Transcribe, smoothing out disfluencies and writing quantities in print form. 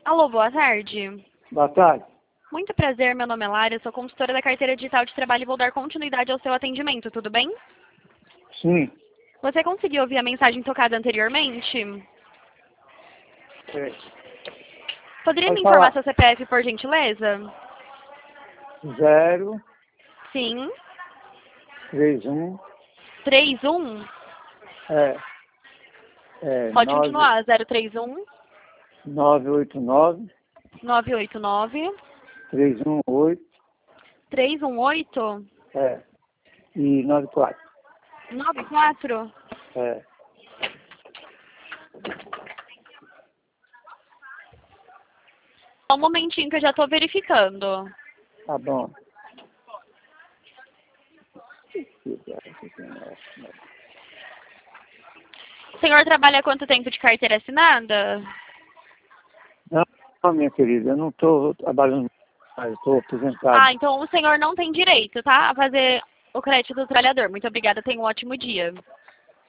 Alô, boa tarde. Boa tarde. Muito prazer, meu nome é Lara, sou consultora da carteira digital de trabalho e vou dar continuidade ao seu atendimento, tudo bem? Sim. Você conseguiu ouvir a mensagem tocada anteriormente? É. Poderia me Pode informar falar. seu CPF, por gentileza? 0, Sim. 31, 31? Pode 9, continuar. 031 989, 989 318, 318 e 94. 94? É. Só um momentinho que eu já estou verificando. Tá bom. O senhor trabalha há quanto tempo de carteira assinada? Não, minha querida, eu não estou trabalhando mais, estou aposentado. Ah, então o senhor não tem direito, tá? A fazer o crédito do trabalhador. Muito obrigada, tenha um ótimo dia.